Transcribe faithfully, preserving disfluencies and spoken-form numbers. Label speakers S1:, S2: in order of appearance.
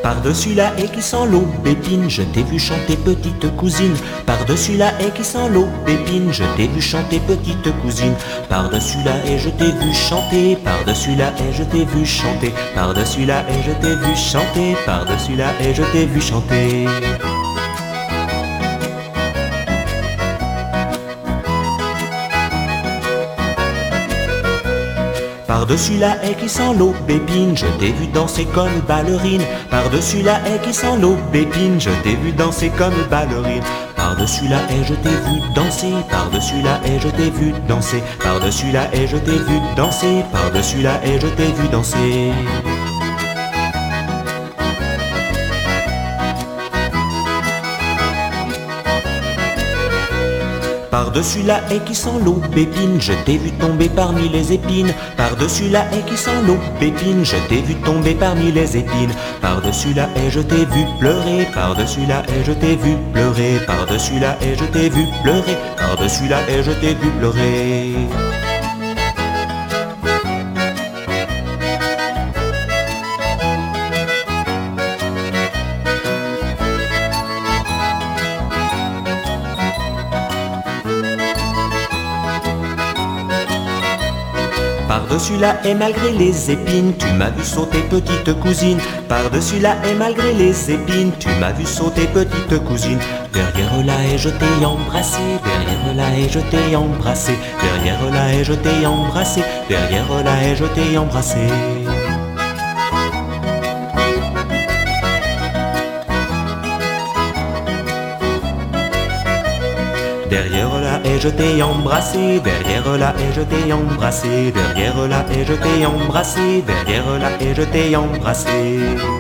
S1: Par-dessus la haie qui sent l'aubépine, je t'ai vu chanter petite cousine. Par-dessus la haie qui sent l'aubépine, je t'ai vu chanter petite cousine. Par-dessus la haie je t'ai vu chanter, par-dessus la haie je t'ai vu chanter, par-dessus la haie je t'ai vu chanter, par-dessus la haie je t'ai vu chanter. Par-dessus la haie qui sent l'aubépine, je t'ai vu danser comme ballerine. Par-dessus la haie qui sent l'aubépine, je t'ai vu danser comme ballerine. Par-dessus la haie je t'ai vu danser, par-dessus la haie je t'ai vu danser, par-dessus la haie je t'ai vu danser, par-dessus la haie je t'ai vu danser. Par-dessus la haie qui sent l'aubépine, je t'ai vu tomber parmi les épines. Par-dessus la haie qui sent l'aubépine, je t'ai vu tomber parmi les épines. Par-dessus la haie je t'ai vu pleurer, par-dessus la haie je t'ai vu pleurer, par-dessus la haie je t'ai vu pleurer, par-dessus la haie je t'ai vu pleurer. Par-dessus la haie malgré les épines, tu m'as vu sauter petite cousine. Par-dessus la haie malgré les épines, tu m'as vu sauter petite cousine. Derrière la haie je t'ai embrassé, derrière la haie je t'ai embrassé, derrière la haie je t'ai embrassé, derrière la haie je t'ai embrassé. Derrière la haie je t'ai embrassé, derrière la haie je t'ai embrassé, derrière la haie je t'ai embrassé, derrière la haie je t'ai embrassé.